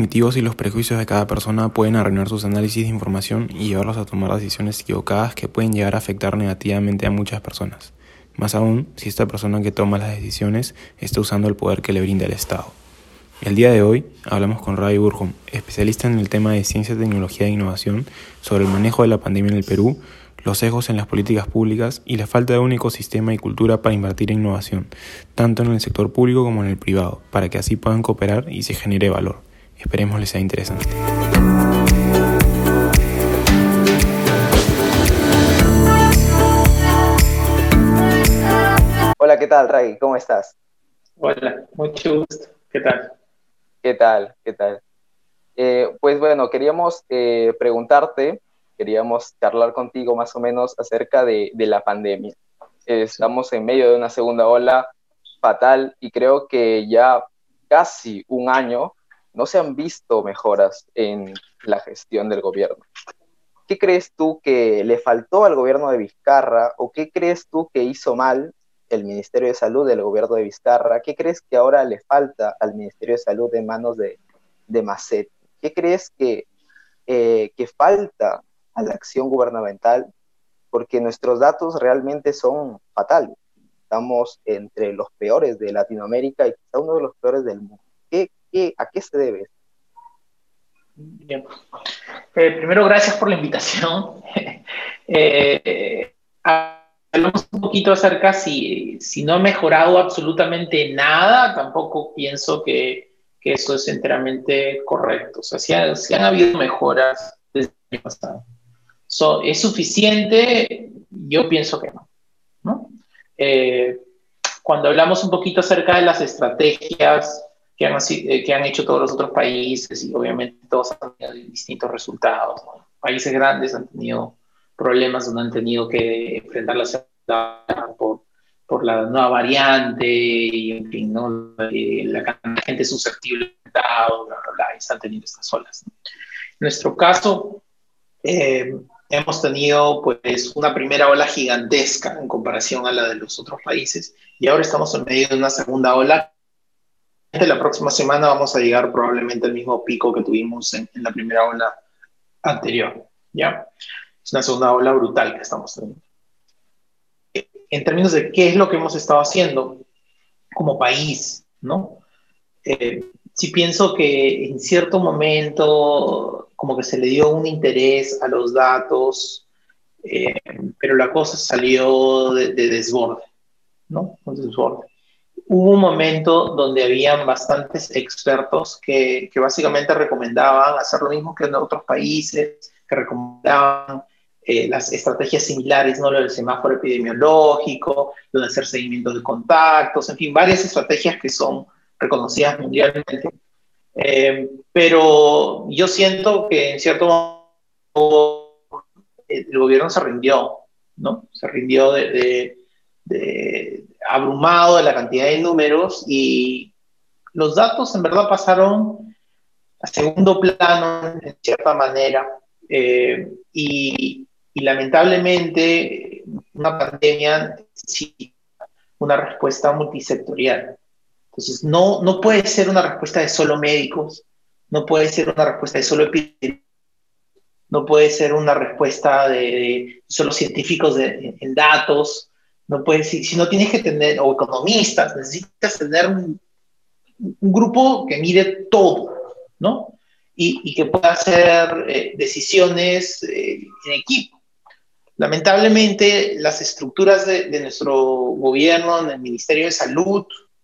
cognitivos y los prejuicios de cada persona pueden arruinar sus análisis de información y llevarlos a tomar decisiones equivocadas que pueden llegar a afectar negativamente a muchas personas. Más aún, si esta persona que toma las decisiones está usando el poder que le brinda el Estado. El día de hoy hablamos con Ravi Burgum, especialista en el tema de ciencia, tecnología e innovación, sobre el manejo de la pandemia en el Perú, los sesgos en las políticas públicas y la falta de un ecosistema y cultura para invertir en innovación, tanto en el sector público como en el privado, para que así puedan cooperar y se genere valor. Esperemos les sea interesante. Hola, ¿qué tal, Ray? ¿Cómo estás? Hola, mucho gusto. ¿Qué tal? ¿Qué tal? ¿Qué tal? Pues bueno, queríamos preguntarte, queríamos charlar contigo más o menos acerca de la pandemia. Estamos en medio de una segunda ola fatal y creo que ya casi un año no se han visto mejoras en la gestión del gobierno. ¿Qué crees tú que le faltó al gobierno de Vizcarra o qué crees tú que hizo mal el Ministerio de Salud del gobierno de Vizcarra? ¿Qué crees que ahora le falta al Ministerio de Salud en manos de Macet? ¿Qué crees que falta a la acción gubernamental? Porque nuestros datos realmente son fatales. Estamos entre los peores de Latinoamérica y quizá uno de los peores del mundo. ¿A qué se debe? Bien. Primero, gracias por la invitación. Eh, Hablamos un poquito acerca si no ha mejorado absolutamente nada, tampoco pienso que eso es enteramente correcto. O sea, si han habido mejoras desde el año pasado. ¿Es suficiente? Yo pienso que no. ¿No? Eh, Cuando hablamos un poquito acerca de las estrategias que han hecho todos los otros países, y obviamente todos han tenido distintos resultados, ¿no? Países grandes han tenido problemas donde han tenido que enfrentar la seguridad por la nueva variante, y en fin, ¿no? La cantidad de gente susceptible, bla, bla, bla, y están teniendo estas olas, ¿no? En nuestro caso, hemos tenido pues una primera ola gigantesca en comparación a la de los otros países, y ahora estamos en medio de una segunda ola. La próxima semana vamos a llegar probablemente al mismo pico que tuvimos en la primera ola anterior, ¿ya? Es una segunda ola brutal que estamos teniendo. En términos de qué es lo que hemos estado haciendo como país, ¿no? Sí pienso que en cierto momento como que se le dio un interés a los datos, eh, pero la cosa salió de desborde, ¿no? Un desborde. Hubo un momento donde habían bastantes expertos que básicamente recomendaban hacer lo mismo que en otros países, que recomendaban las estrategias similares, ¿no? Lo del semáforo epidemiológico, lo de hacer seguimiento de contactos, en fin, varias estrategias que son reconocidas mundialmente. Pero yo siento que en cierto modo el gobierno se rindió, ¿no? Se rindió abrumado de la cantidad de números, y los datos en verdad pasaron a segundo plano en cierta manera, y lamentablemente una pandemia necesita una respuesta multisectorial. Entonces no puede ser una respuesta de solo médicos, no puede ser una respuesta de solo epidemiólogos, no puede ser una respuesta de solo científicos en datos, no puede, si no tienes que tener, o economistas, necesitas tener un grupo que mire todo, ¿no? Y que pueda hacer decisiones en equipo. Lamentablemente, las estructuras de nuestro gobierno, en el Ministerio de Salud,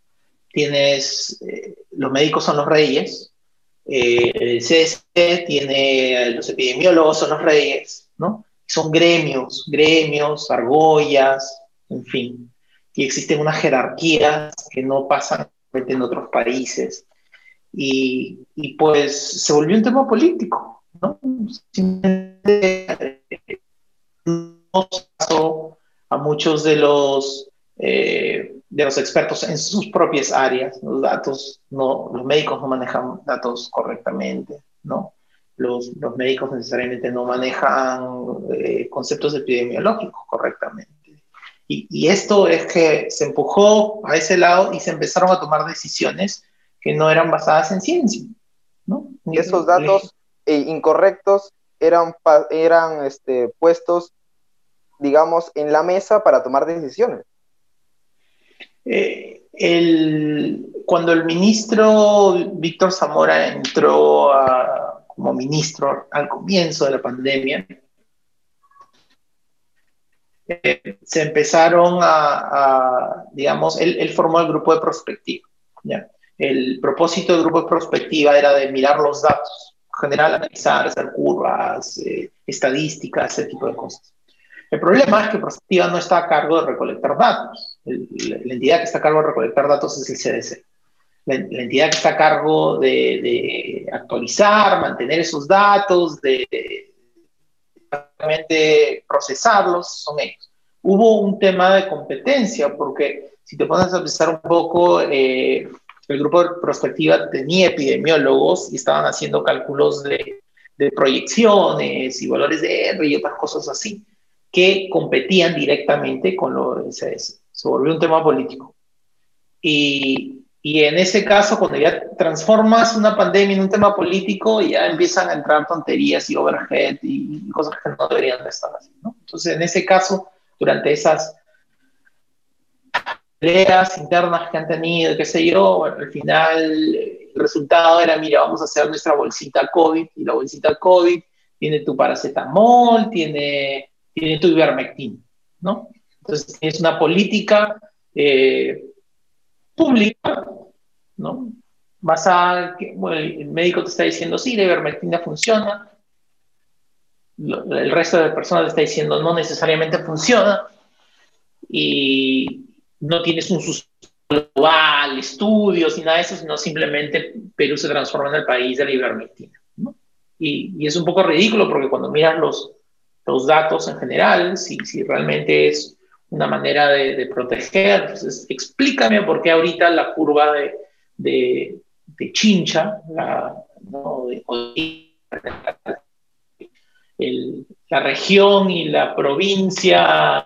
los médicos son los reyes, el CDC tiene los epidemiólogos, son los reyes, ¿no? Son gremios, argollas, en fin. Y existen unas jerarquías que no pasan en otros países. Y pues se volvió un tema político, ¿no? Simplemente nos pasó a muchos de los expertos en sus propias áreas. Los médicos no manejan datos correctamente, ¿no? Los médicos necesariamente no manejan conceptos epidemiológicos correctamente. Y esto es que se empujó a ese lado y se empezaron a tomar decisiones que no eran basadas en ciencia. ¿no? Esos datos incorrectos eran puestos, digamos, en la mesa para tomar decisiones. Cuando el ministro Víctor Zamora entró como ministro al comienzo de la pandemia, se empezaron digamos, él formó el grupo de prospectiva, ¿ya? El propósito del grupo de prospectiva era de mirar los datos, en general analizar, hacer curvas, estadísticas, ese tipo de cosas. El problema es que prospectiva no está a cargo de recolectar datos. La entidad que está a cargo de recolectar datos es el CDC. La entidad que está a cargo de actualizar, mantener esos datos, de procesarlos, son ellos. Hubo un tema de competencia, porque si te pones a pensar un poco, el grupo de prospectiva tenía epidemiólogos y estaban haciendo cálculos de proyecciones y valores de R y otras cosas así, que competían directamente con lo del CS. Se volvió un tema político. Y en ese caso, cuando ya transformas una pandemia en un tema político, ya empiezan a entrar tonterías y overhead y cosas que no deberían de estar así, ¿no? Entonces, en ese caso, durante esas peleas internas que han tenido, qué sé yo, bueno, al final el resultado era, mira, vamos a hacer nuestra bolsita COVID, y la bolsita COVID tiene tu paracetamol, tiene tu ivermectina, ¿no? Entonces, es una política pública, ¿no? Basada, bueno, el médico te está diciendo, sí, la ivermectina funciona, el resto de personas te está diciendo, no necesariamente funciona, y no tienes un sustento global, estudios y nada de eso, sino simplemente Perú se transforma en el país de la ivermectina, ¿no? Y es un poco ridículo porque cuando miras los datos en general, si realmente es una manera de proteger, entonces explícame por qué ahorita la curva de Chincha, ¿no? La región y la provincia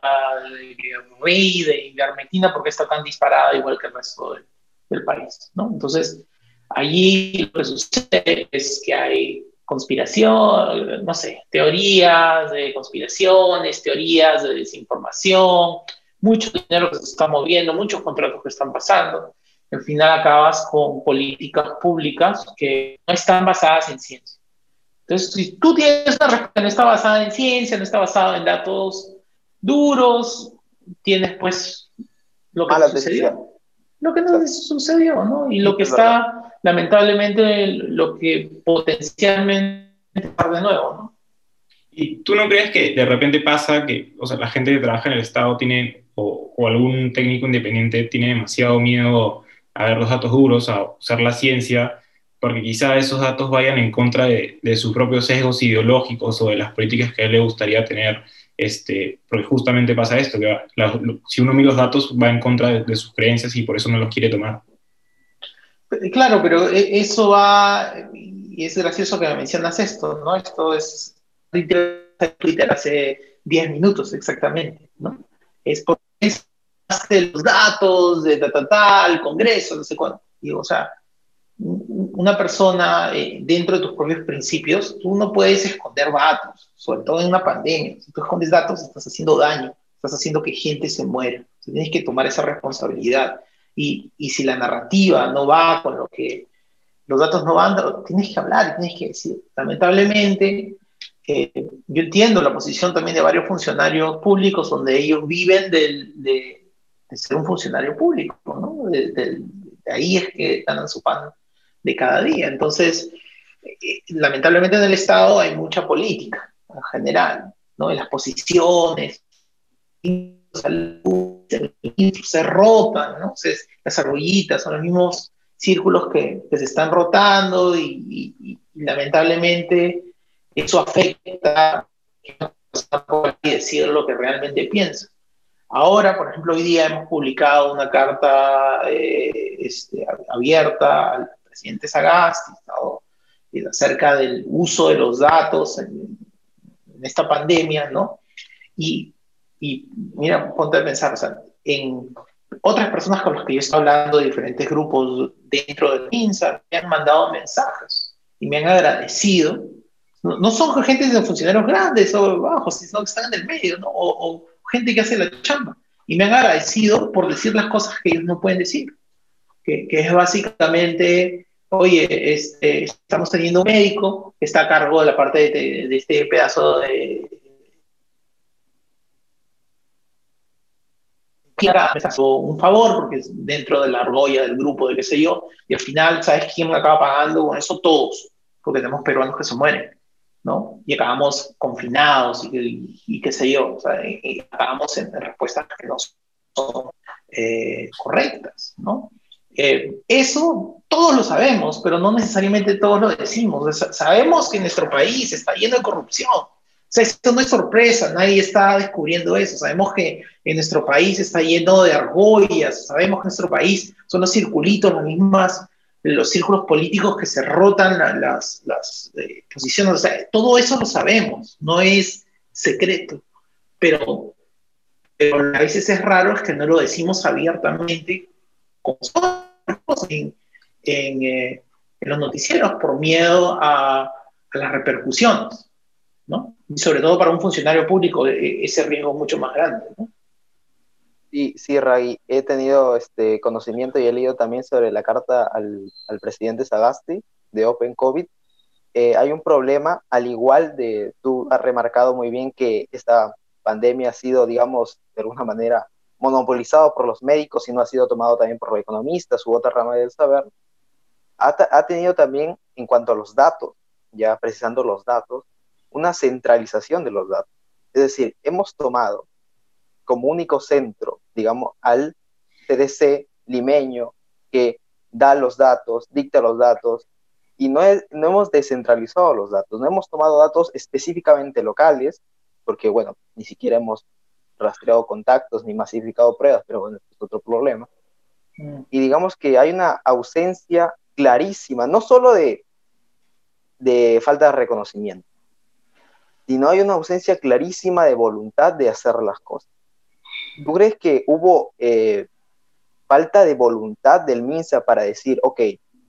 de ivermectina, porque está tan disparada igual que el resto del país, ¿no? Entonces, allí lo que sucede es que hay conspiración, no sé, teorías de conspiraciones, teorías de desinformación, mucho dinero que se está moviendo, muchos contratos que están pasando. Al final acabas con políticas públicas que no están basadas en ciencia. Entonces, si tú tienes una respuesta que no está basada en ciencia, no está basada en datos duros, tienes pues lo que Malas sucedió. decisiones. Lo que no sucedió, ¿no? Y lo que Es verdad. está, lamentablemente, lo que potencialmente está de nuevo, ¿no? ¿Y tú no crees que de repente pasa que, o sea, la gente que trabaja en el Estado tiene, o algún técnico independiente tiene demasiado miedo a ver los datos duros, a usar la ciencia, porque quizá esos datos vayan en contra de sus propios sesgos ideológicos o de las políticas que a él le gustaría tener, porque justamente pasa esto, que si uno mira los datos va en contra de sus creencias y por eso no los quiere tomar? Claro, pero eso va, y es gracioso que me mencionas esto, ¿no? Esto es Twitter hace 10 minutos exactamente, ¿no? Es porque es de los datos, de el Congreso, no sé cuánto. Digo, o sea, una persona dentro de tus propios principios, tú no puedes esconder datos, sobre todo en una pandemia. Si tú escondes datos, estás haciendo daño, estás haciendo que gente se muera. Entonces, tienes que tomar esa responsabilidad. Y si la narrativa no va con lo que los datos no van, tienes que hablar, tienes que decir. Lamentablemente, yo entiendo la posición también de varios funcionarios públicos donde ellos viven de ser un funcionario público, ¿no? De ahí es que ganan su pan de cada día. Entonces, lamentablemente en el Estado hay mucha política en general, ¿no? En las posiciones, se rotan, ¿no? Entonces, las argollitas son los mismos círculos que se están rotando y lamentablemente eso afecta a decir lo que realmente piensa. Ahora, por ejemplo, hoy día hemos publicado una carta abierta al presidente Sagasti, ¿no? Acerca del uso de los datos en esta pandemia, ¿no? Y mira, ponte a pensar, o sea, en otras personas con las que yo estoy hablando de diferentes grupos dentro del INSA me han mandado mensajes y me han agradecido. No son gente de funcionarios grandes o bajos, sino que están en el medio, ¿no? O gente que hace la chamba. Y me han agradecido por decir las cosas que ellos no pueden decir. Que es básicamente, oye, estamos teniendo un médico que está a cargo de la parte de este pedazo de... Me hizo un favor porque es dentro de la argolla del grupo de qué sé yo, y al final, ¿sabes quién me acaba pagando con eso? Todos, porque tenemos peruanos que se mueren, ¿no? Y acabamos confinados y qué sé yo, o sea, y acabamos en respuestas que no son correctas, ¿no? Eso todos lo sabemos, pero no necesariamente todos lo decimos. Sabemos que nuestro país está lleno de corrupción. O sea, esto no es sorpresa, nadie está descubriendo eso. Sabemos que en nuestro país está lleno de argollas, sabemos que en nuestro país son los circulitos, los círculos políticos que se rotan las posiciones. O sea, todo eso lo sabemos, no es secreto, pero a veces es raro es que no lo decimos abiertamente como en los noticieros por miedo a las repercusiones, ¿no? Y sobre todo para un funcionario público ese riesgo es mucho más grande, ¿no? Sí, Ragui, he tenido conocimiento y he leído también sobre la carta al presidente Sagasti de Open COVID. Hay un problema, al igual de, tú has remarcado muy bien que esta pandemia ha sido, digamos, de alguna manera monopolizado por los médicos y no ha sido tomado también por los economistas u otra rama del saber. Ha tenido también, en cuanto a los datos, ya precisando los datos, una centralización de los datos. Es decir, hemos tomado como único centro, digamos, al CDC limeño que da los datos, dicta los datos, y no hemos descentralizado los datos, no hemos tomado datos específicamente locales, porque, bueno, ni siquiera hemos rastreado contactos ni masificado pruebas, pero bueno, es otro problema. Y digamos que hay una ausencia clarísima, no solo de falta de reconocimiento, sino hay una ausencia clarísima de voluntad de hacer las cosas. ¿Tú crees que hubo falta de voluntad del MINSA para decir, ok,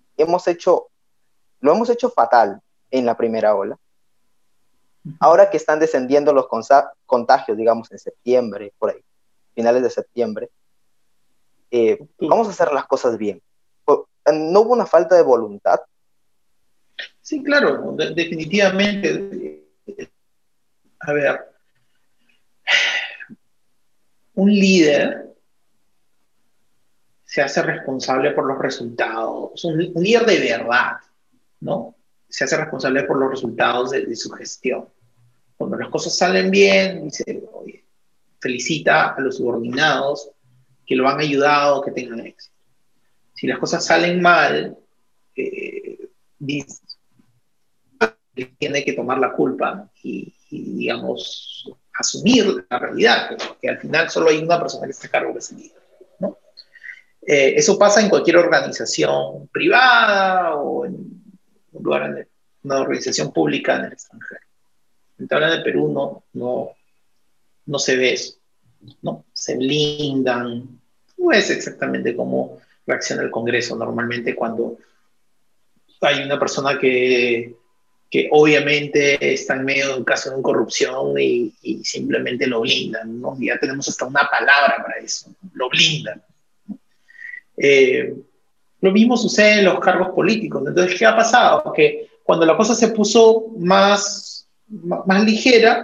lo hemos hecho fatal en la primera ola? Ahora que están descendiendo los contagios, digamos, en septiembre, por ahí, finales de septiembre, vamos a hacer las cosas bien. ¿No hubo una falta de voluntad? Sí, claro, definitivamente. A ver, un líder se hace responsable por los resultados, un líder de verdad, ¿no? Se hace responsable por los resultados de su gestión. Cuando las cosas salen bien, dice, oye, felicita a los subordinados que lo han ayudado, que tengan éxito. Si las cosas salen mal, dice, tiene que tomar la culpa y, digamos, asumir la realidad, que al final solo hay una persona que está a cargo de ese líder, ¿no? Eso pasa en cualquier organización privada o en un lugar, una organización pública en el extranjero. En el Perú no se ve eso, ¿no? Se blindan, no es exactamente como reacciona el Congreso normalmente cuando hay una persona que obviamente está en medio de un caso de corrupción y simplemente lo blindan, ¿no? Ya tenemos hasta una palabra para eso, lo blindan. Lo mismo sucede en los cargos políticos. Entonces, ¿qué ha pasado? Que cuando la cosa se puso más ligera,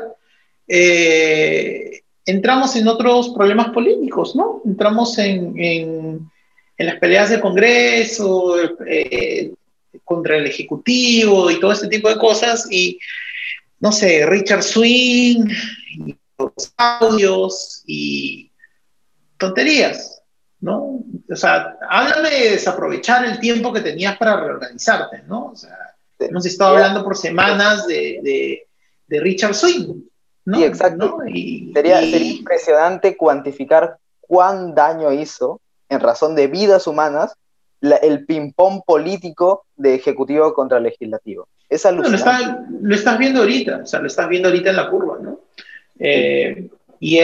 entramos en otros problemas políticos, ¿no? Entramos en las peleas del Congreso, contra el Ejecutivo y todo este tipo de cosas, y no sé, Richard Swing, y los audios, y tonterías, ¿no? O sea, háblame de desaprovechar el tiempo que tenías para reorganizarte, ¿no? O sea, hemos estado hablando por semanas de Richard Swing, ¿no? Sí, exacto. ¿no? Sería impresionante cuantificar cuán daño hizo, en razón de vidas humanas, el ping-pong político de ejecutivo contra legislativo. Es alucinante. Lo estás viendo ahorita, o sea, lo estás viendo ahorita en la curva, ¿no? Y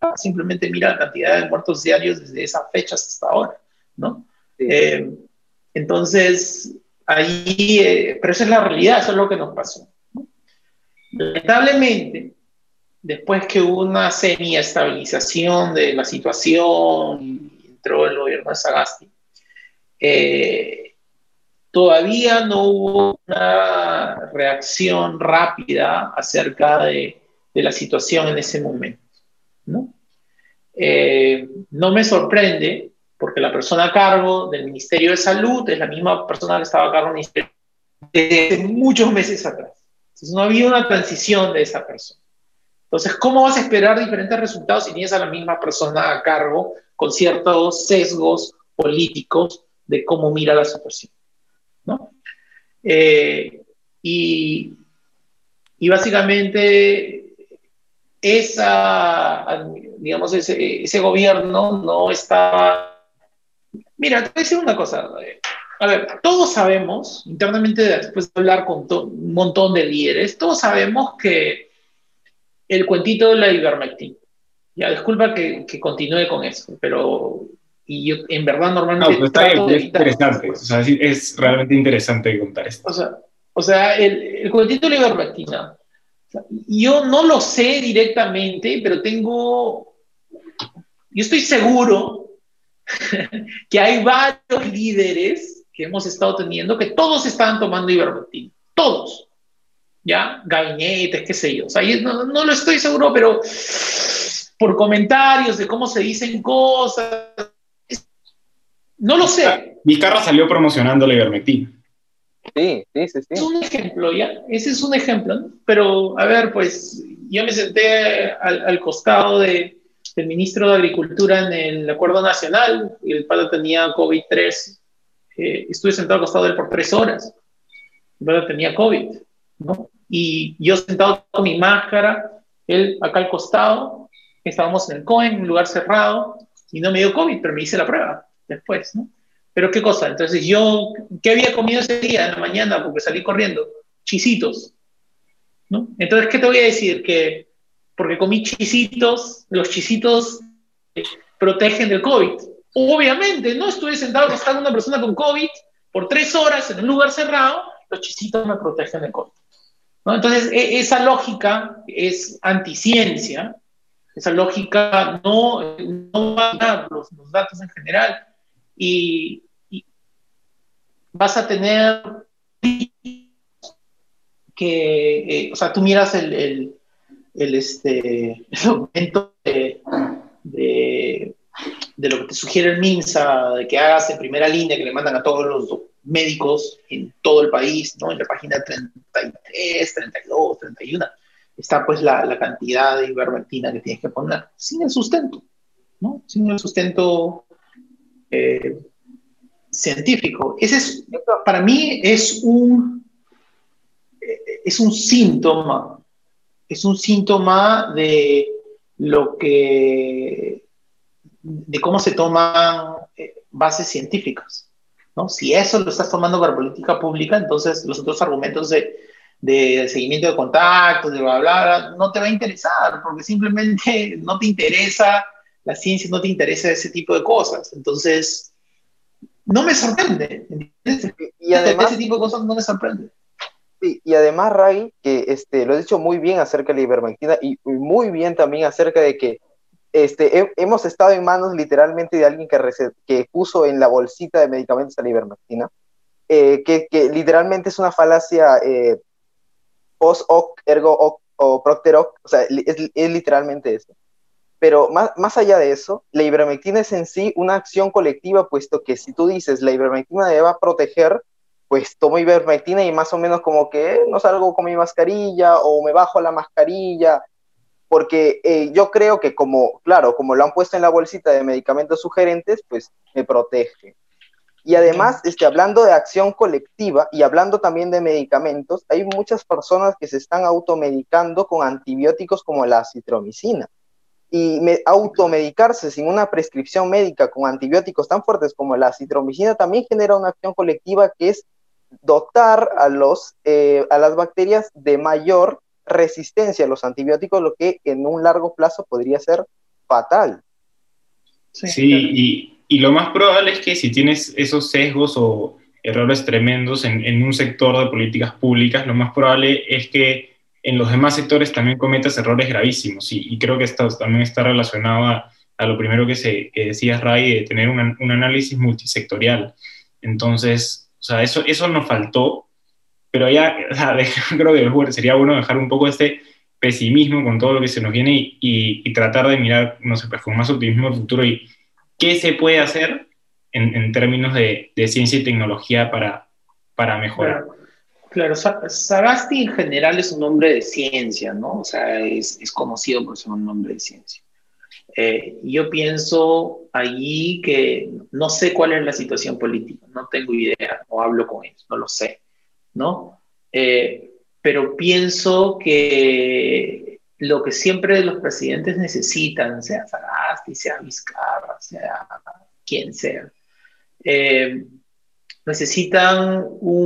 simplemente mira la cantidad de muertos diarios desde esa fecha hasta ahora, ¿no? Sí. Entonces, ahí, pero esa es la realidad, eso es lo que nos pasó, ¿no? Lamentablemente, después que hubo una semi-estabilización de la situación y entró el gobierno de Sagasti, todavía no hubo una reacción rápida acerca de la situación en ese momento, ¿no? No me sorprende, porque la persona a cargo del Ministerio de Salud es la misma persona que estaba a cargo del Ministerio desde muchos meses atrás. Entonces no había una transición de esa persona. Entonces, ¿cómo vas a esperar diferentes resultados si tienes a la misma persona a cargo con ciertos sesgos políticos de cómo mira la situación, ¿no? Y, y básicamente digamos, ese gobierno no estaba... Mira, te voy a decir una cosa. A ver, todos sabemos, internamente después de hablar con un montón de líderes, todos sabemos que el cuentito de la ivermectina, ya, disculpa que continúe con eso, pero y yo en verdad normalmente No, pues está bien, trato de es evitar. interesante, o sea, sí, es realmente interesante contar esto. O sea el cuentito de la ivermectina, yo no lo sé directamente, pero yo estoy seguro que hay varios líderes que hemos estado teniendo que todos estaban tomando ivermectina, todos, ¿ya? Gabinetes, qué sé yo. O sea, no lo estoy seguro, pero por comentarios de cómo se dicen cosas, no lo sé. Vizcarra salió promocionando la ivermectina. Sí. Es un ejemplo, ¿ya? Ese es un ejemplo, ¿no? Pero, a ver, pues, yo me senté al costado del ministro de Agricultura en el Acuerdo Nacional, y el pata tenía COVID-3. Estuve sentado al costado de él por 3 horas. El pata tenía COVID, ¿no? Y yo sentado con mi máscara, él acá al costado, estábamos en el COE, en un lugar cerrado, y no me dio COVID, pero me hice la prueba después, ¿no? Pero qué cosa, entonces yo, ¿qué había comido ese día en la mañana? Porque salí corriendo, chisitos, ¿no? Entonces, ¿qué te voy a decir? Que porque comí chisitos, los chisitos protegen del COVID. Obviamente, ¿no? Estuve sentado acostado una persona con COVID por 3 horas en un lugar cerrado, los chisitos me protegen del COVID, ¿no? Entonces, esa lógica es anticiencia, esa lógica no va a dar los datos en general, y vas a tener que, o sea, tú miras el documento de lo que te sugiere el MINSA, de que hagas en primera línea, que le mandan a todos los médicos en todo el país, ¿no? En la página 33, 32, 31, está pues la cantidad de ivermectina que tienes que poner, sin el sustento, ¿no? Sin el sustento científico. Para mí es un síntoma, de lo que, de cómo se toman bases científicas, ¿no? Si eso lo estás tomando para política pública, entonces los otros argumentos de seguimiento de contactos, de bla, bla, bla, no te va a interesar, porque simplemente no te interesa la ciencia, no te interesa ese tipo de cosas. Entonces, no me sorprende, ¿entiendes? Y además, ese tipo de cosas no me sorprende. Sí, y además, Ray, que lo has dicho muy bien acerca de la ivermectina y muy bien también acerca de que hemos estado en manos literalmente de alguien que puso en la bolsita de medicamentos a la ivermectina, que literalmente es una falacia post hoc, ergo hoc o propter hoc, o sea, es literalmente eso. Pero más allá de eso, la ivermectina es en sí una acción colectiva, puesto que si tú dices la ivermectina me va a proteger, pues tomo ivermectina y más o menos como que no salgo con mi mascarilla o me bajo la mascarilla, porque yo creo que como lo han puesto en la bolsita de medicamentos sugerentes, pues me protege. Y además, hablando de acción colectiva y hablando también de medicamentos, hay muchas personas que se están automedicando con antibióticos como la acitromicina. Y automedicarse sin una prescripción médica con antibióticos tan fuertes como la acitromicina también genera una acción colectiva que es dotar a las bacterias de mayor resistencia a los antibióticos, lo que en un largo plazo podría ser fatal. Sí, y lo más probable es que si tienes esos sesgos o errores tremendos en un sector de políticas públicas, lo más probable es que en los demás sectores también cometas errores gravísimos. Y creo que esto también está relacionado a lo primero que decías, Ray, de tener un análisis multisectorial. Entonces, o sea, eso nos faltó, pero ya, o sea, creo que sería bueno dejar un poco este pesimismo con todo lo que se nos viene y tratar de mirar, no sé, pues con más optimismo al futuro y qué se puede hacer en términos de ciencia y tecnología para mejorar. Claro, Sagasti en general es un hombre de ciencia, ¿no? O sea, es conocido por ser un hombre de ciencia. Yo pienso allí que no sé cuál es la situación política, no tengo idea, no hablo con ellos, no lo sé, ¿no? Pero pienso que lo que siempre los presidentes necesitan, sea Sagasti, sea Vizcarra, sea quien sea, necesitan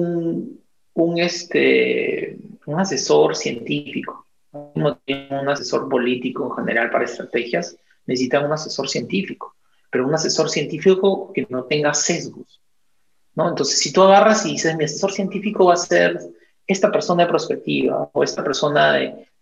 un asesor científico, no tienen un asesor político en general para estrategias, necesitan un asesor científico, pero un asesor científico que no tenga sesgos, ¿no? Entonces, si tú agarras y dices, mi asesor científico va a ser esta persona de prospectiva o esta persona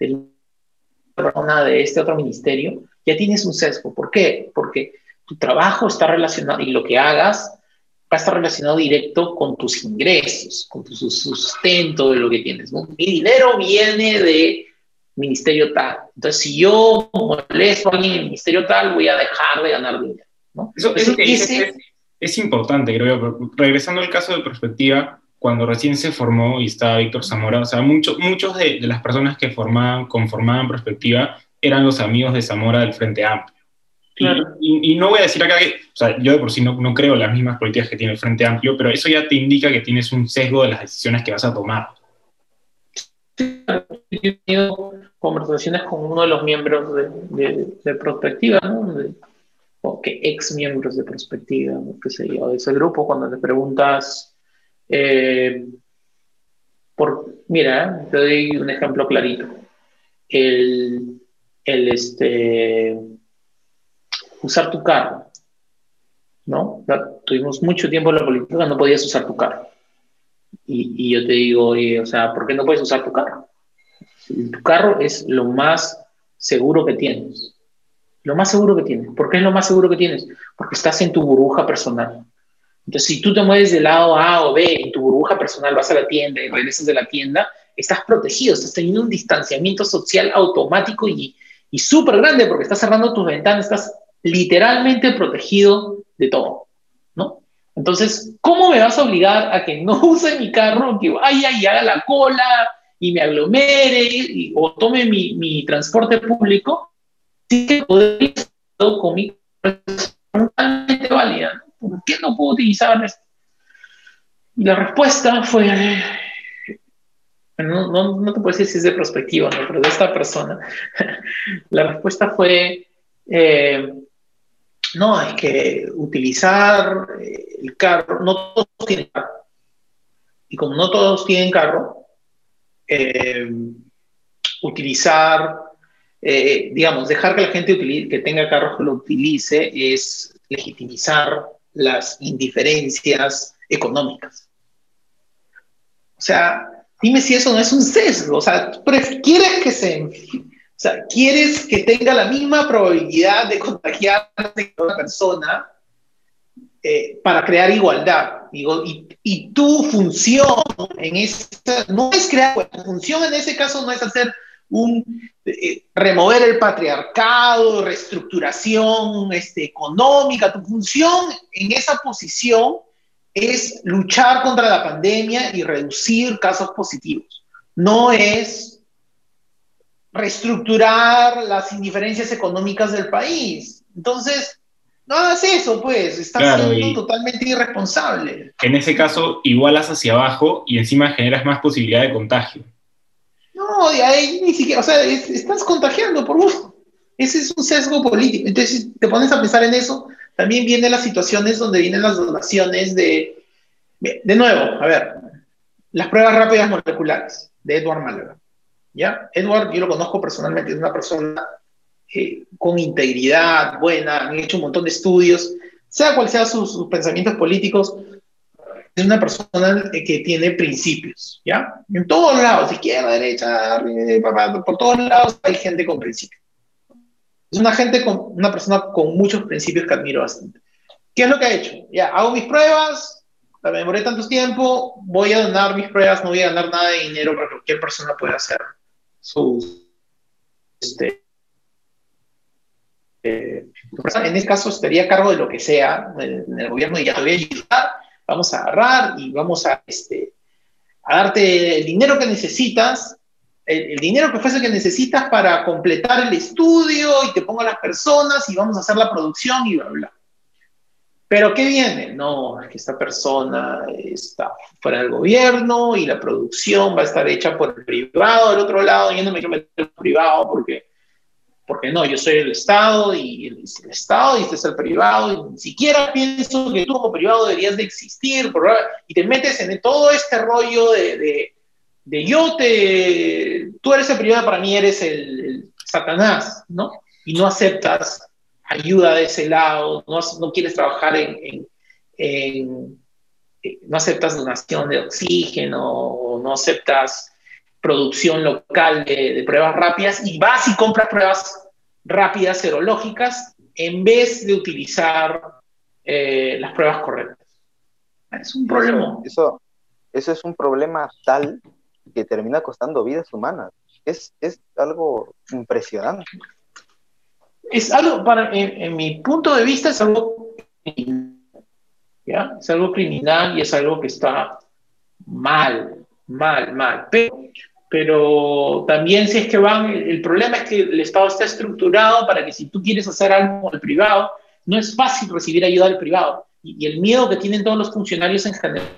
de este otro ministerio, ya tienes un sesgo. ¿Por qué? Porque tu trabajo está relacionado y lo que hagas va a estar relacionado directo con tus ingresos, con tu sustento de lo que tienes, ¿no? Mi dinero viene de ministerio tal. Entonces, si yo molesto a alguien en el ministerio tal, voy a dejar de ganar dinero, ¿no? Eso que dices es importante, creo yo. Regresando al caso de Prospectiva, cuando recién se formó y estaba Víctor Zamora, o sea, muchos de las personas que conformaban Prospectiva eran los amigos de Zamora del Frente Amplio. Claro. Y no voy a decir acá que, o sea, yo de por sí no creo en las mismas políticas que tiene el Frente Amplio, pero eso ya te indica que tienes un sesgo de las decisiones que vas a tomar. Yo he tenido conversaciones con uno de los miembros de Prospectiva, ¿no? O que ex miembros de Prospectiva, qué sé yo, de ese grupo, cuando le preguntas, mira, te doy un ejemplo clarito. Usar tu carro, ¿no? Tuvimos mucho tiempo en la política, no podías usar tu carro. Y yo te digo, oye, o sea, ¿por qué no puedes usar tu carro? Tu carro es lo más seguro que tienes. Lo más seguro que tienes. ¿Por qué es lo más seguro que tienes? Porque estás en tu burbuja personal. Entonces, si tú te mueves del lado A o B en tu burbuja personal, vas a la tienda y regresas de la tienda, estás protegido, estás teniendo un distanciamiento social automático y súper grande porque estás cerrando tus ventanas, estás literalmente protegido de todo, ¿no? Entonces, ¿cómo me vas a obligar a que no use mi carro, que vaya y haga la cola y me aglomere o tome mi transporte público? Sí que podría estar conmigo totalmente válida, ¿no? ¿Por qué no puedo utilizar esto? Y la respuesta fue, no te puedo decir si es de Prospectiva, ¿no? Pero de esta persona, la respuesta fue, no, es que utilizar el carro, no todos tienen carro. Y como no todos tienen carro, digamos, dejar que la gente que tenga carro lo utilice es legitimizar las indiferencias económicas. O sea, dime si eso no es un sesgo. O sea, quieres que tenga la misma probabilidad de contagiarse que una persona para crear igualdad. Y tu función no es crear, tu función en ese caso no es hacer remover el patriarcado, reestructuración económica. Tu función en esa posición es luchar contra la pandemia y reducir casos positivos. No es reestructurar las indiferencias económicas del país. Entonces, no hagas eso, pues. Estás siendo totalmente irresponsable. En ese caso, igualas hacia abajo y encima generas más posibilidad de contagio. No, y ahí ni siquiera, o sea, estás contagiando por gusto. Ese es un sesgo político. Entonces, si te pones a pensar en eso, también vienen las situaciones donde vienen las donaciones de nuevo, a ver, las pruebas rápidas moleculares de Edward Málaga. ¿Ya? Edward, yo lo conozco personalmente, es una persona con integridad, buena, han hecho un montón de estudios, sea cual sea sus pensamientos políticos, una persona que tiene principios, ¿ya? En todos lados, izquierda, derecha, por todos lados hay gente con principios. Es una persona con muchos principios que admiro bastante. ¿Qué es lo que ha hecho? Ya, hago mis pruebas, me demoré tanto tiempo, voy a donar mis pruebas, no voy a ganar nada de dinero para que cualquier persona pueda hacer sus... en este caso estaría a cargo de lo que sea en el gobierno y ya te voy a ayudar, vamos a agarrar y vamos a darte el dinero que necesitas, el dinero que fuese que necesitas para completar el estudio y te pongo a las personas y vamos a hacer la producción y bla, bla. Pero ¿qué viene? No, es que esta persona está fuera del gobierno y la producción va a estar hecha por el privado del otro lado. Yo no me quiero meter en el privado porque no, yo soy el Estado y el Estado y este es el privado. Y ni siquiera pienso que tú como privado deberías de existir. Y te metes en todo este rollo de tú eres el privado, para mí eres el Satanás, ¿no? Y no aceptas ayuda de ese lado, no quieres trabajar no aceptas donación de oxígeno, no aceptas producción local de pruebas rápidas y vas y compras pruebas rápidas serológicas en vez de utilizar las pruebas correctas. Es un problema. Eso es un problema tal que termina costando vidas humanas. Es algo impresionante. Es algo, en mi punto de vista, es algo criminal, ¿ya? Es algo criminal y es algo que está mal. Pero también si es que el problema es que el Estado está estructurado para que si tú quieres hacer algo con el privado, no es fácil recibir ayuda del privado. Y el miedo que tienen todos los funcionarios en general,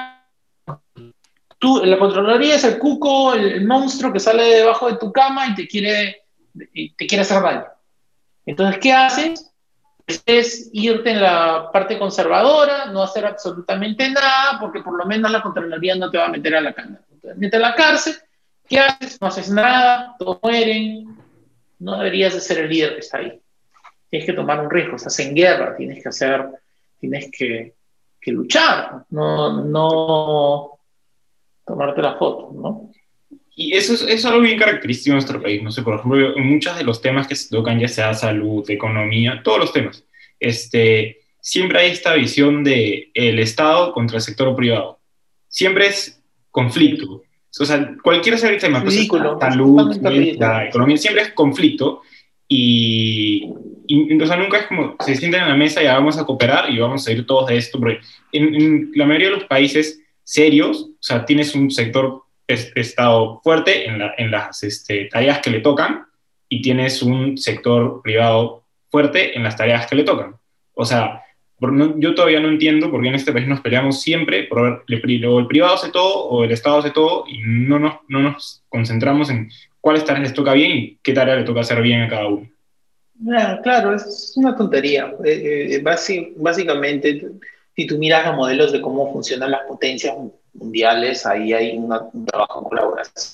la Contraloría es el cuco, el monstruo que sale debajo de tu cama y te quiere hacer daño. Entonces, ¿qué haces? Es irte en la parte conservadora, no hacer absolutamente nada, porque por lo menos la Contraloría no te va a meter a la cárcel. Te mete a la cárcel, ¿qué haces? No haces nada, todos mueren. No deberías de ser el líder que está ahí. Tienes que tomar un riesgo, estás en guerra, tienes que luchar, no tomarte la foto, ¿no? Y eso es algo bien característico de nuestro país. No sé, por ejemplo, en muchos de los temas que se tocan, ya sea salud, economía, todos los temas, siempre hay esta visión de el Estado contra el sector privado. Siempre es conflicto. O sea, cualquier tema, pues, salud, la economía, siempre es conflicto. Y o sea, nunca es como se sienten en la mesa y ya vamos a cooperar y vamos a ir todos de esto. Porque en la mayoría de los países serios, o sea, tienes un sector Estado fuerte en las tareas que le tocan y tienes un sector privado fuerte en las tareas que le tocan. O sea, yo todavía no entiendo por qué en este país nos peleamos siempre por el privado hace todo o el Estado hace todo y no nos concentramos en cuáles tareas les toca bien y qué tarea le toca hacer bien a cada uno. Claro, es una tontería. Básicamente, si tú miras los modelos de cómo funcionan las potencias mundiales, ahí hay un trabajo en colaboración.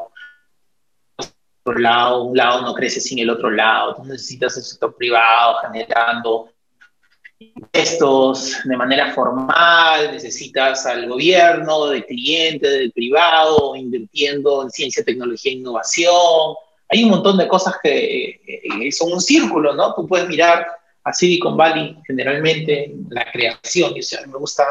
Un lado no crece sin el otro lado. Tú necesitas el sector privado generando impuestos de manera formal, necesitas al gobierno, del cliente, del privado, invirtiendo en ciencia, tecnología e innovación. Hay un montón de cosas que son un círculo, ¿no? Tú puedes mirar a Silicon Valley, generalmente, la creación, y, o sea, me gusta...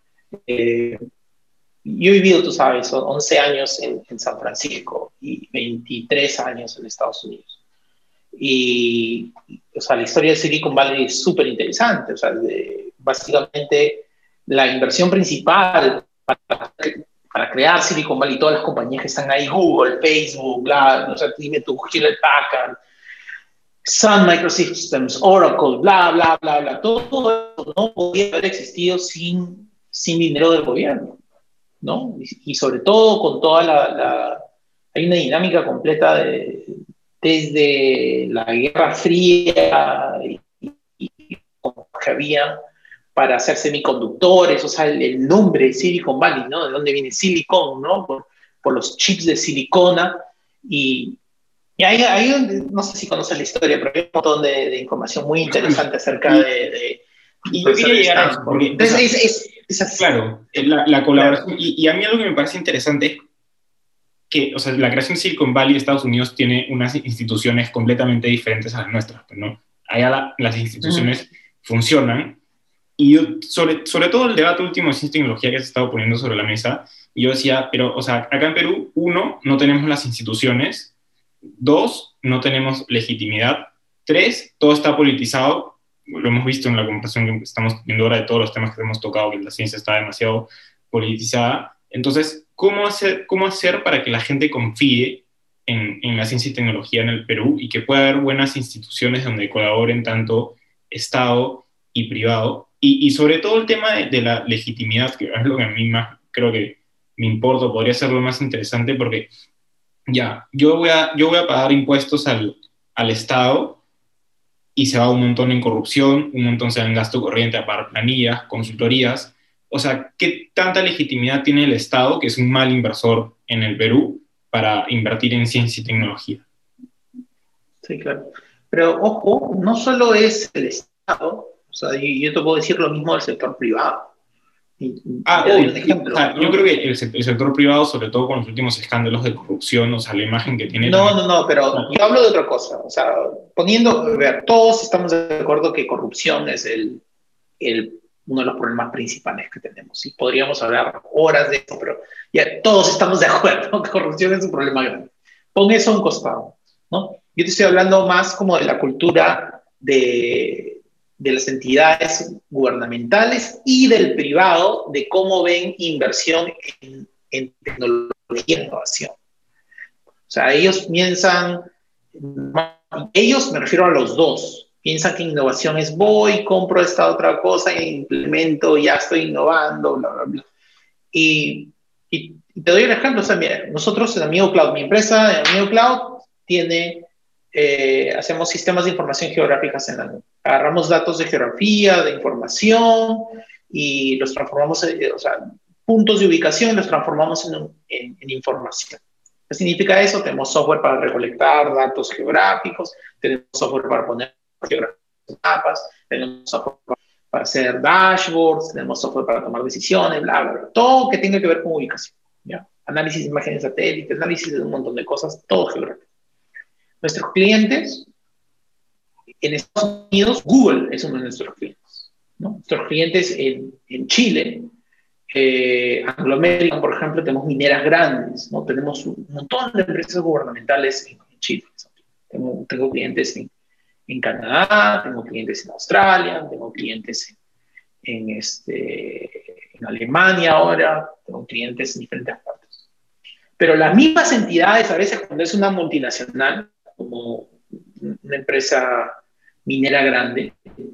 yo he vivido, tú sabes, 11 años en San Francisco y 23 años en Estados Unidos. Y, o sea, la historia de Silicon Valley es súper interesante. O sea, básicamente, la inversión principal para crear Silicon Valley, todas las compañías que están ahí, Google, Facebook, o sea, dime tú, Hewlett Packard, Sun Microsystems, Oracle, bla, todo eso no podía haber existido sin dinero del gobierno, ¿no? Y sobre todo con toda hay una dinámica completa desde la Guerra Fría y que había para hacer semiconductores, o sea, el nombre Silicon Valley, ¿no? De dónde viene Silicon, ¿no? Por los chips de silicona. Y ahí, no sé si conoces la historia, pero hay un montón de información muy interesante acerca de y yo quería llegar a eso, porque entonces Es así. Claro, la colaboración, y a mí algo que me parece interesante es que, o sea, la creación Silicon Valley de Estados Unidos tiene unas instituciones completamente diferentes a las nuestras, pues, ¿no? Allá las instituciones funcionan, y yo, sobre todo el debate último de ciencia y tecnología que se ha estado poniendo sobre la mesa, yo decía, pero, o sea, acá en Perú, uno, no tenemos las instituciones, dos, no tenemos legitimidad, tres, todo está politizado, lo hemos visto en la conversación que estamos teniendo ahora de todos los temas que hemos tocado, que la ciencia está demasiado politizada. Entonces, cómo hacer para que la gente confíe en la ciencia y tecnología en el Perú y que pueda haber buenas instituciones donde colaboren tanto Estado y privado? Y sobre todo el tema de la legitimidad, que es lo que a mí más creo que me importa, podría ser lo más interesante, porque ya, yo voy a pagar impuestos al Estado y se va un montón en corrupción, un montón se va en gasto corriente a pagar planillas, consultorías. O sea, ¿qué tanta legitimidad tiene el Estado, que es un mal inversor en el Perú, para invertir en ciencia y tecnología? Sí, claro. Pero ojo, no solo es el Estado, o sea, yo te puedo decir lo mismo del sector privado. Te doy un ejemplo, o sea, ¿no? yo creo que el sector privado, sobre todo con los últimos escándalos de corrupción, o sea, la imagen que tiene... No, pero yo hablo de otra cosa. O sea, a ver, todos estamos de acuerdo que corrupción es uno de los problemas principales que tenemos. Y podríamos hablar horas de eso, pero ya todos estamos de acuerdo que corrupción es un problema grande. Pon eso a un costado, ¿no? Yo te estoy hablando más como de la cultura de las entidades gubernamentales y del privado, de cómo ven inversión en tecnología e innovación. O sea, ellos piensan, me refiero a los dos, piensan que innovación es voy, compro esta otra cosa e implemento, ya estoy innovando, bla, bla, bla. Y te doy un ejemplo, o sea, mira, nosotros en Amigo Cloud, mi empresa en Amigo Cloud hacemos sistemas de información geográficas en la nube. Agarramos datos de geografía, de información y los transformamos, o sea, puntos de ubicación, los transformamos en información. ¿Qué significa eso? Tenemos software para recolectar datos geográficos, tenemos software para poner geografías en mapas, tenemos software para hacer dashboards, tenemos software para tomar decisiones, bla, bla, bla. Todo que tenga que ver con ubicación, ¿ya? Análisis de imágenes satélites, análisis de un montón de cosas, todo geográfico. Nuestros clientes, en Estados Unidos, Google es uno de nuestros clientes, ¿no? Nuestros clientes en Chile, Anglo American, por ejemplo, tenemos mineras grandes, ¿no? Tenemos un montón de empresas gubernamentales en Chile. Tengo clientes en Canadá, tengo clientes en Australia, tengo clientes en Alemania ahora, tengo clientes en diferentes partes. Pero las mismas entidades, a veces cuando es una multinacional, como una empresa minera grande,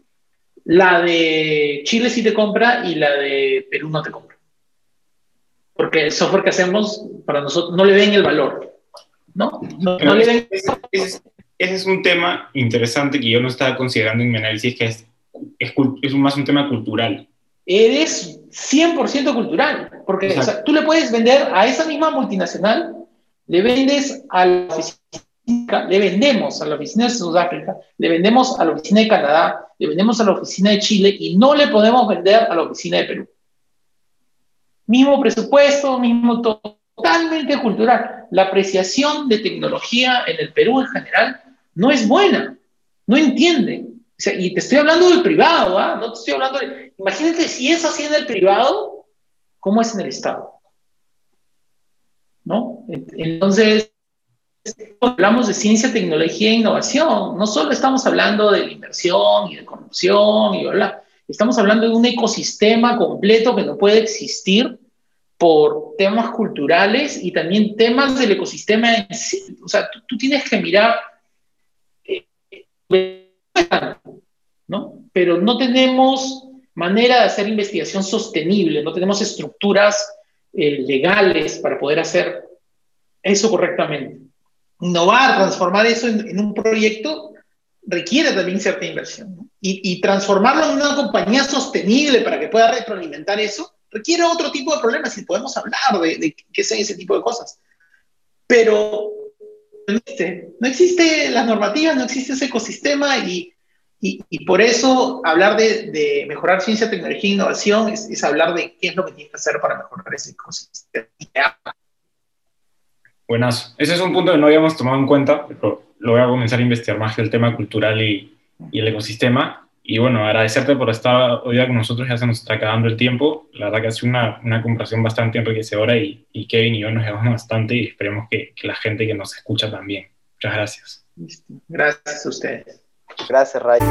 la de Chile sí te compra y la de Perú no te compra. Porque el software que hacemos, para nosotros, no le ven el valor, ¿no? No le ven... Ese es un tema interesante que yo no estaba considerando en mi análisis, que es más un tema cultural. Es 100% cultural, porque o sea, tú le puedes vender a esa misma multinacional, le vendes a la oficina, le vendemos a la oficina de Sudáfrica, le vendemos a la oficina de Canadá, le vendemos a la oficina de Chile y no le podemos vender a la oficina de Perú. Mismo presupuesto, mismo todo, totalmente cultural. La apreciación de tecnología en el Perú en general no es buena, no entiende. O sea, y te estoy hablando del privado, ¿ah? No te estoy hablando de... Imagínate si es así en el privado, ¿cómo es en el Estado? ¿No? Entonces, hablamos de ciencia, tecnología e innovación. No solo estamos hablando de la inversión y de corrupción y bla, bla. Estamos hablando de un ecosistema completo que no puede existir por temas culturales y también temas del ecosistema en sí. O sea, tú tienes que mirar, ¿no? Pero no tenemos manera de hacer investigación sostenible, no tenemos estructuras legales para poder hacer eso correctamente. Innovar, transformar eso en un proyecto requiere también cierta inversión, ¿no? Y transformarlo en una compañía sostenible para que pueda retroalimentar eso requiere otro tipo de problemas y podemos hablar de qué son ese tipo de cosas. Pero no existe las normativas, no existe ese ecosistema y Y por eso hablar de mejorar ciencia, tecnología e innovación es hablar de qué es lo que tienes que hacer para mejorar ese ecosistema. Buenas. Ese es un punto que no habíamos tomado en cuenta, pero lo voy a comenzar a investigar más que el tema cultural y el ecosistema. Y bueno, agradecerte por estar hoy día con nosotros, ya se nos está acabando el tiempo. La verdad que ha sido una conversación bastante enriquecedora y Kevin y yo nos llevamos bastante y esperemos que la gente que nos escucha también. Muchas gracias. Gracias a ustedes. Gracias, Ray.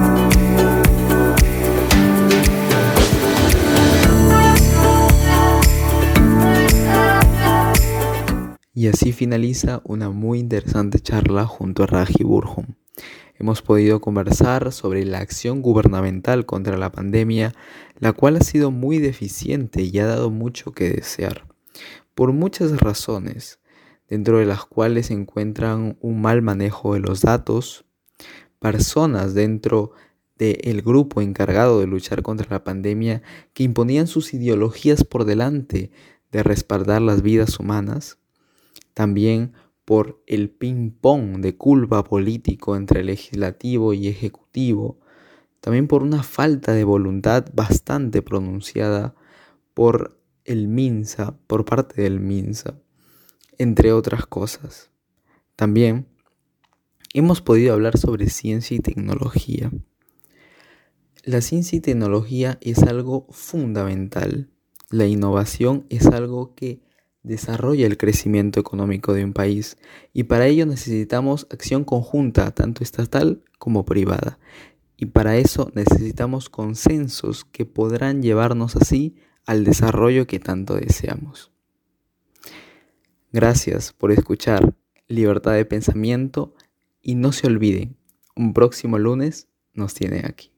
Y así finaliza una muy interesante charla junto a Raji Burham. Hemos podido conversar sobre la acción gubernamental contra la pandemia, la cual ha sido muy deficiente y ha dado mucho que desear, por muchas razones, dentro de las cuales se encuentran un mal manejo de los datos, personas dentro del grupo encargado de luchar contra la pandemia que imponían sus ideologías por delante de respaldar las vidas humanas, también por el ping-pong de culpa político entre legislativo y ejecutivo, también por una falta de voluntad bastante pronunciada por el MINSA, por parte del MINSA, entre otras cosas. También hemos podido hablar sobre ciencia y tecnología. La ciencia y tecnología es algo fundamental. La innovación es algo que desarrolla el crecimiento económico de un país y para ello necesitamos acción conjunta, tanto estatal como privada. Y para eso necesitamos consensos que podrán llevarnos así al desarrollo que tanto deseamos. Gracias por escuchar Libertad de Pensamiento y no se olviden, un próximo lunes nos tienen aquí.